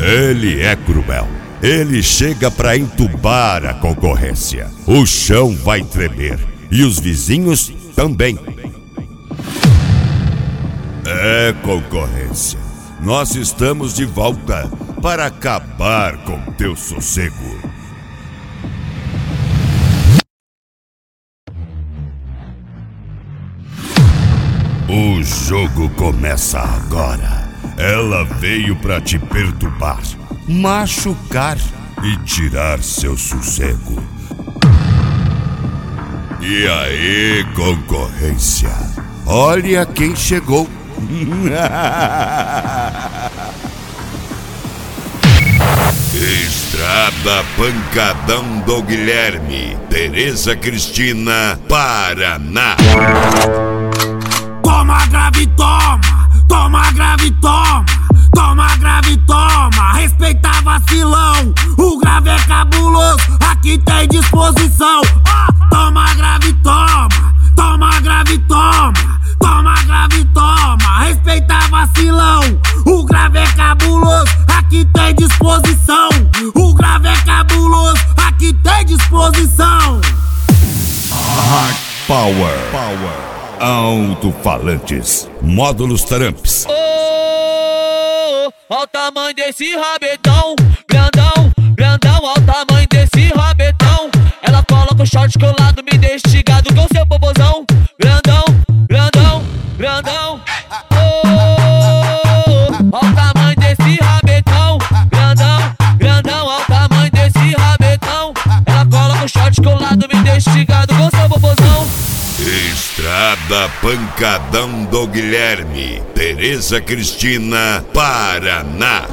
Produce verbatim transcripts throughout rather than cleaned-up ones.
Ele é cruel. Ele chega pra entubar a concorrência. O chão vai tremer e os vizinhos também. É, concorrência. Nós estamos de volta para acabar com teu sossego. O jogo começa agora. Ela veio pra te perturbar, machucar e tirar seu sossego. E aí, concorrência? Olha quem chegou. Estrada Pancadão do Guilherme, Tereza Cristina, Paraná. Toma grave, toma, toma grave, toma, toma grave, toma. Respeita vacilão, o grave é cabuloso, aqui tem disposição. Oh, toma grave, toma, toma grave, toma, toma grave, toma. Respeita vacilão, o grave é cabuloso, aqui tem disposição. O grave é cabuloso, aqui tem disposição. Hard Power, Power. Alto-falantes, módulos Tramps. Oh, ó o tamanho desse rabetão, grandão, grandão, ó o tamanho desse rabetão. Ela coloca o short colado, me deixa instigado com seu popozão, grandão, grandão, grandão. Oh, ó o tamanho desse rabetão, grandão, grandão, ó o tamanho desse rabetão. Ela coloca o short colado, me deixa instigado com seu popozão. Estrada Pancadão do Guilherme, Tereza Cristina, Paraná.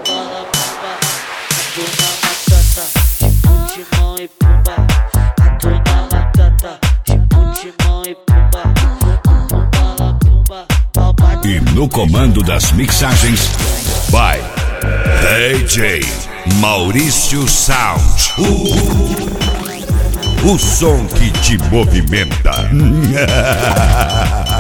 E no comando das mixagens, vai D J Maurício Sound. Uh. O som que te movimenta.